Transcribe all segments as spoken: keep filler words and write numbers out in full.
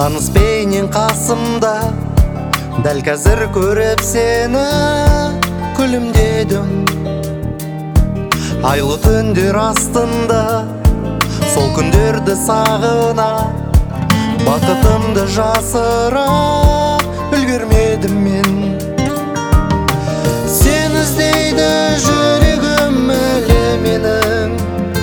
Таныс бейнең қасымда, дәл қазір көріп сені күлімдедім. Айлы түндер астында сол күндерді сағына, бақытымды жасыра үлгермедім мен. Сен іздейді жүрегім әлі менің,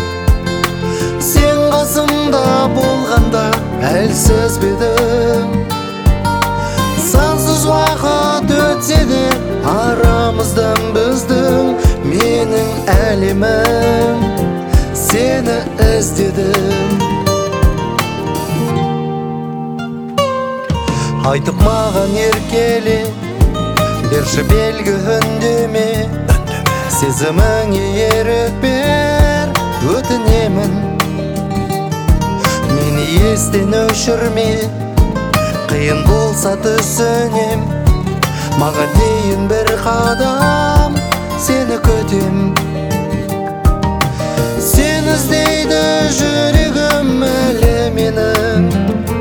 сен қасымда болғанда әлсіз бедім. Сансыз уақыт өтсе де арамыздан біздің, менің әлемім сені іздедім. Айтып маған еркеле, берші белгі үндеме, сезіміңе ерік бер, өтінемін. Мені естен өшірме, қиын болса түсінем, маған дейін бір қадам сені көтем. Сен іздейді жүрегім әлі менің,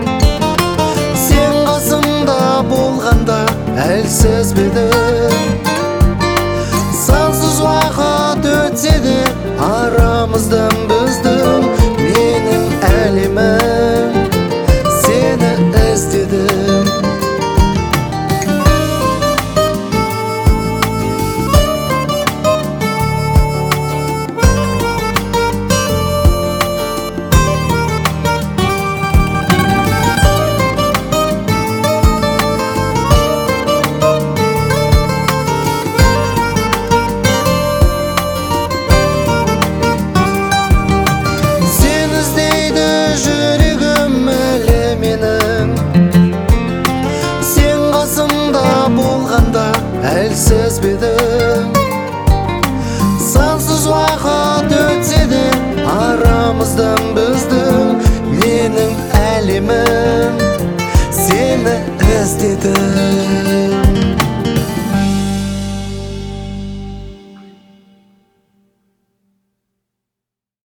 сен қасымда болғанда әлсіз бедім. Сансыз уақыт өтсе де арамыздан біздің, менің әлемім сені іздедім. Әлсіз бедім, сансыз уақыт өтсе де арамыздан біздің, менің әлемім сені іздедім.